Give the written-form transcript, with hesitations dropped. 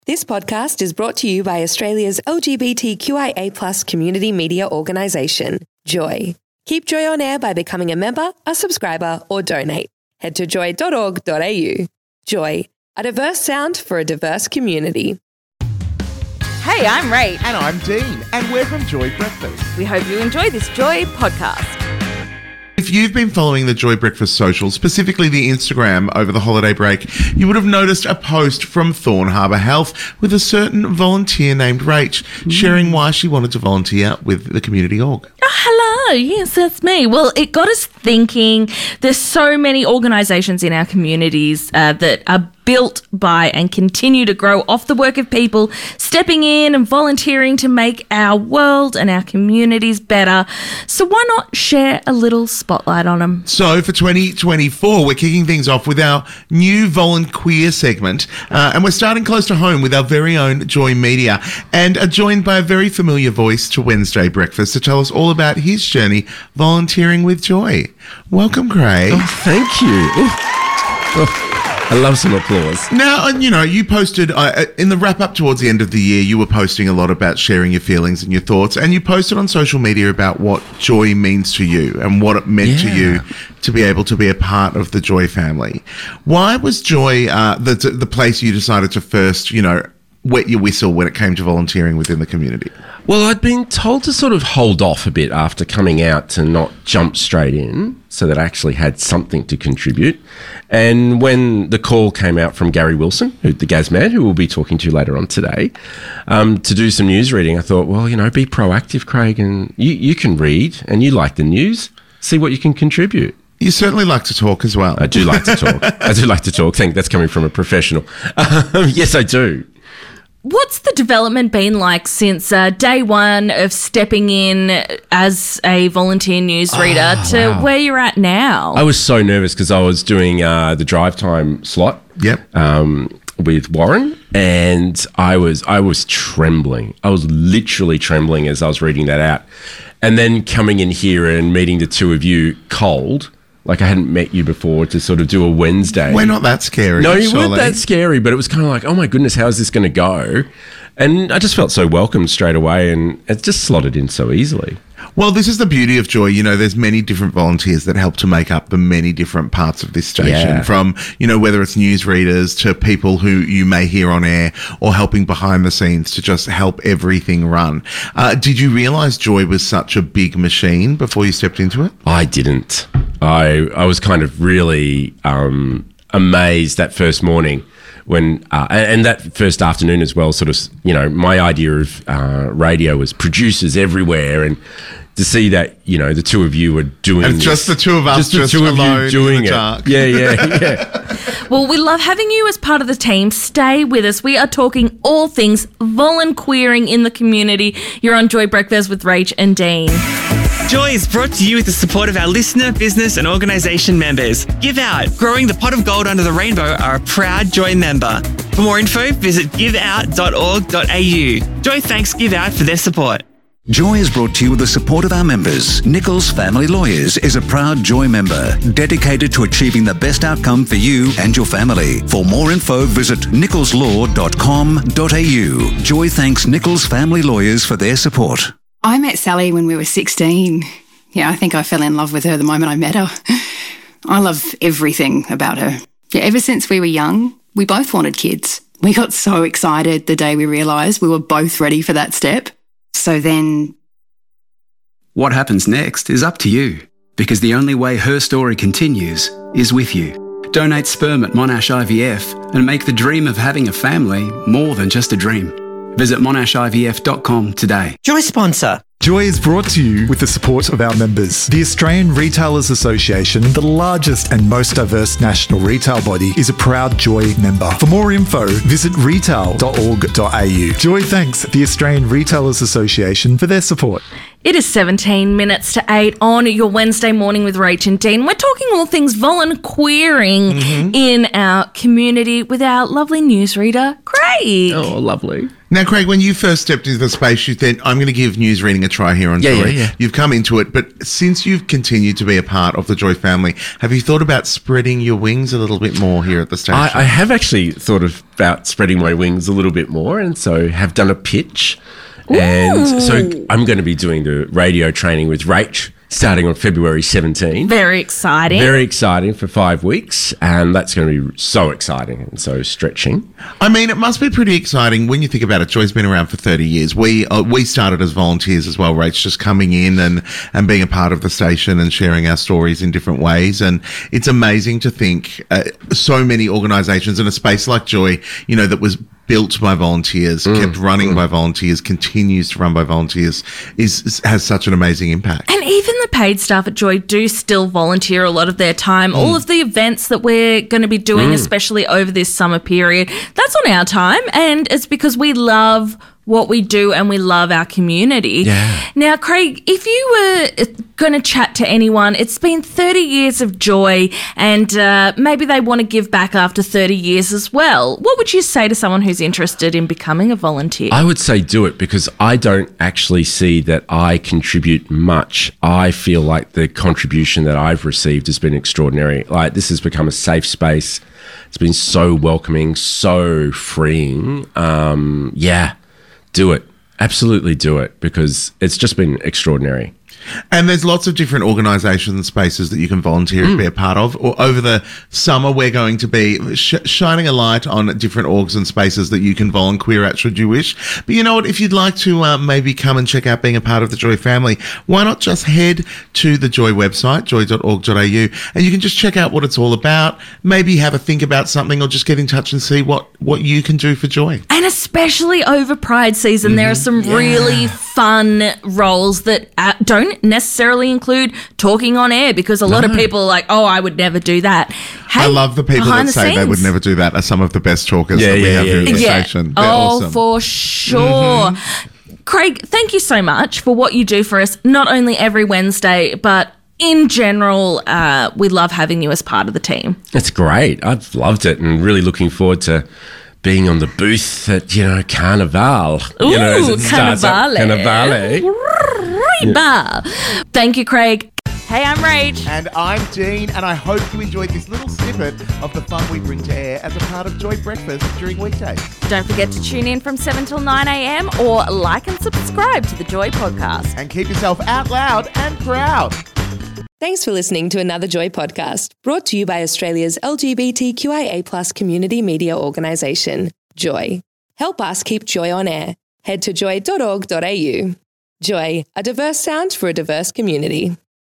This podcast is brought to you by Australia's LGBTQIA+ community media organisation, Joy. Keep Joy on air by becoming a member, a subscriber, or donate. Head to joy.org.au. Joy, a diverse sound for a diverse community. Hey, I'm Rach. And I'm Dean, and we're from Joy Breakfast. We hope you enjoy this Joy podcast. If you've been following the Joy Breakfast socials, specifically the Instagram over the holiday break, you would have noticed a post from Thorn Harbour Health with a certain volunteer named Rach sharing why she wanted to volunteer with the community org. Oh, hello. Yes, that's me. Well, it got us thinking. There's so many organisations in our communities that are built by and continue to grow off the work of people stepping in and volunteering to make our world and our communities better. So why not share a little spotlight on them? So for 2024, we're kicking things off with our new Volunqueer segment, and we're starting close to home with our very own Joy Media, and are joined by a very familiar voice to Wednesday Breakfast to tell us all about his journey volunteering with Joy. Welcome, Craig. Oh, thank you. I love some applause. Now, you posted, in the wrap-up towards the end of the year, you were posting a lot about sharing your feelings and your thoughts, and you posted on social media about what Joy means to you and what it meant to you to be able to be a part of the Joy family. Why was Joy the place you decided to first, wet your whistle when it came to volunteering within the community? Well, I'd been told to sort of hold off a bit after coming out to not jump straight in so that I actually had something to contribute. And when the call came out from Gary Wilson, the Gazman, who we'll be talking to later on today, to do some news reading, I thought, well, be proactive, Craig, and you can read and you like the news, see what you can contribute. You certainly like to talk as well. I do like to talk. I think that's coming from a professional. Yes, I do. What's the development been like since day one of stepping in as a volunteer newsreader to where you're at now? I was so nervous because I was doing the drive time slot. Yep. With Warren, and I was trembling. I was literally trembling as I was reading that out. And then coming in here and meeting the two of you cold, like I hadn't met you before, to sort of do a Wednesday. We're not that scary. No, you weren't that scary, but it was kind of like, oh my goodness, how is this going to go? And I just felt so welcome straight away, and it just slotted in so easily. Well, this is the beauty of Joy. There's many different volunteers that help to make up the many different parts of this station, from, whether it's newsreaders to people who you may hear on air or helping behind the scenes to just help everything run. Did you realise Joy was such a big machine before you stepped into it? I didn't. I was kind of really amazed that first morning when and that first afternoon as well. Sort of, my idea of radio was producers everywhere, and to see that the two of you were doing and just the two of us, just two of alone you doing in the it. dark. Yeah. Well, we love having you as part of the team. Stay with us. We are talking all things volunqueering in the community. You're on Joy Breakfast with Rach and Dean. Joy is brought to you with the support of our listener, business and organisation members. Give Out, Growing the Pot of Gold Under the Rainbow are a proud Joy member. For more info, visit giveout.org.au. Joy thanks Give Out for their support. Joy is brought to you with the support of our members. Nichols Family Lawyers is a proud Joy member, dedicated to achieving the best outcome for you and your family. For more info, visit nicholslaw.com.au. Joy thanks Nichols Family Lawyers for their support. I met Sally when we were 16. Yeah, I think I fell in love with her the moment I met her. I love everything about her. Yeah, ever since we were young, we both wanted kids. We got so excited the day we realised we were both ready for that step. So then... What happens next is up to you, because the only way her story continues is with you. Donate sperm at Monash IVF and make the dream of having a family more than just a dream. Visit monashivf.com today. Joy sponsor. Joy is brought to you with the support of our members. The Australian Retailers Association, the largest and most diverse national retail body, is a proud Joy member. For more info, visit retail.org.au. Joy thanks the Australian Retailers Association for their support. It is 17 minutes to 8 on your Wednesday morning with Rach and Dean. We're talking all things volunteering in our community with our lovely newsreader, Craig. Oh, lovely. Now, Craig, when you first stepped into the space, you thought, I'm going to give news reading a try here on Joy. Yeah. You've come into it, but since you've continued to be a part of the Joy family, have you thought about spreading your wings a little bit more here at the station? I have actually thought about spreading my wings a little bit more, and so have done a pitch. Ooh. And so I'm going to be doing the radio training with Rach starting on February 17. Very exciting. Very exciting for 5 weeks, and that's going to be so exciting and so stretching. I mean, it must be pretty exciting when you think about it. Joy's been around for 30 years. We started as volunteers as well, Rach, just coming in and being a part of the station and sharing our stories in different ways. And it's amazing to think so many organisations in a space like Joy, you know, that was built by volunteers, kept running by volunteers, continues to run by volunteers, has such an amazing impact. And even the paid staff at Joy do still volunteer a lot of their time. All of the events that we're going to be doing, especially over this summer period, that's on our time, and it's because we love what we do and we love our community. Yeah. Now, Craig, if you were going to chat to anyone, it's been 30 years of Joy, and maybe they want to give back after 30 years as well. What would you say to someone who's interested in becoming a volunteer? I would say do it, because I don't actually see that I contribute much. I feel like the contribution that I've received has been extraordinary. Like, this has become a safe space. It's been so welcoming, so freeing. Do it. Absolutely do it, because it's just been extraordinary. And there's lots of different organisations and spaces that you can volunteer and be a part of. Or over the summer, we're going to be shining a light on different orgs and spaces that you can volunteer at should you wish. But you know what? If you'd like to maybe come and check out being a part of the Joy family, why not just head to the Joy website, joy.org.au, and you can just check out what it's all about, maybe have a think about something, or just get in touch and see what you can do for Joy. And especially over Pride season, there are some really fun roles that don't necessarily include talking on air, because a lot of people are like, oh, I would never do that. Hey, I love the people that say they would never do that are some of the best talkers that we have here at the station. They're awesome. For sure. Craig, thank you so much for what you do for us, not only every Wednesday, but in general. We love having you as part of the team. It's great. I've loved it, and really looking forward to being on the booth at, Carnival. Ooh, as it starts up. Carnivale. Thank you, Craig. Hey, I'm Rach. And I'm Dean, and I hope you enjoyed this little snippet of the fun we bring to air as a part of Joy Breakfast during weekdays. Don't forget to tune in from 7 till 9 a.m. or like and subscribe to the Joy podcast. And keep yourself out loud and proud. Thanks for listening to another Joy podcast, brought to you by Australia's LGBTQIA+ community media organisation, Joy. Help us keep Joy on air. Head to joy.org.au. Joy, a diverse sound for a diverse community.